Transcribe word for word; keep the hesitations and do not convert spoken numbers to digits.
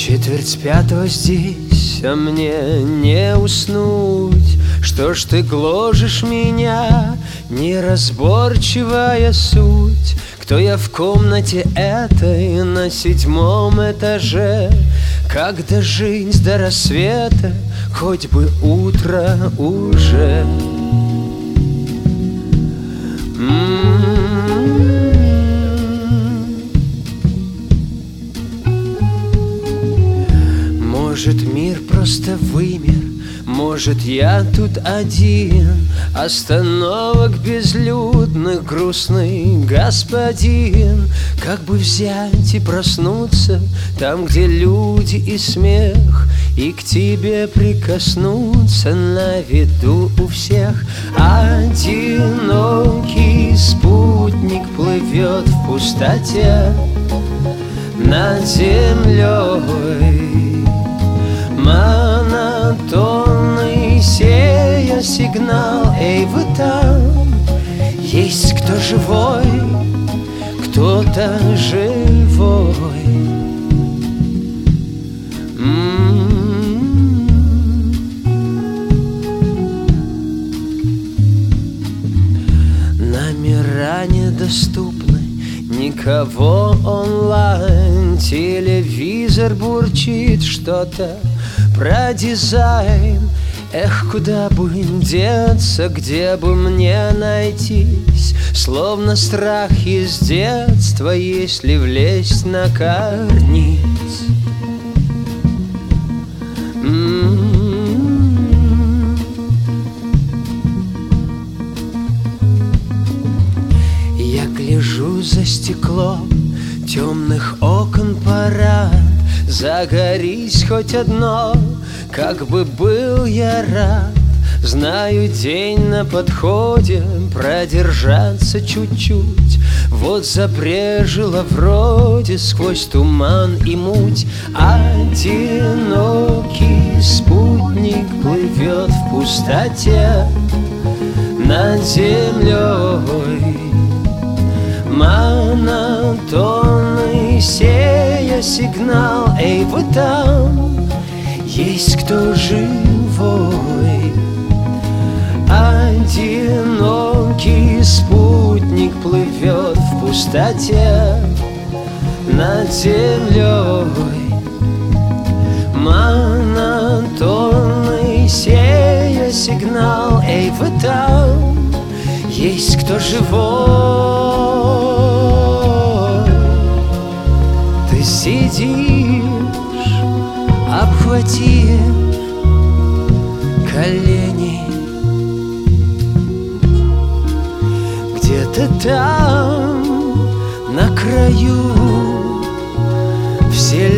Четверть пятого здесь, а мне не уснуть. Что ж ты гложешь меня, неразборчивая суть? Кто я в комнате этой на седьмом этаже? Как дожить до рассвета, хоть бы утро уже? Может, мир просто вымер, может, я тут один, остановок безлюдных, грустный господин. Как бы взять и проснуться там, где люди и смех, и к тебе прикоснуться на виду у всех. Одинокий спутник плывет в пустоте над землей, монотонный сея сигнал. Эй, вы там, есть кто живой, кто-то живой. М-м-м. Номера недоступны, никого онлайн. Телевизор бурчит что-то про дизайн. Эх, куда бы деться, где бы мне найтись? Словно страх из детства, если влезть на карниз. М-м-м. Я гляжу за стеклом темных окон парад. Загорись хоть одно, как бы был я рад. Знаю, день на подходе, продержаться чуть-чуть. Вот забрежила вроде сквозь туман и муть. Одинокий спутник плывет в пустоте над землей, монотонный сея сигнал. Эй, вы там, есть кто живой? Одинокий спутник плывет в пустоте над землей, монотонный сея сигнал. Эй, вы там, есть кто живой? Ты сидишь, обхватив колени, где-то там, на краю вселенной.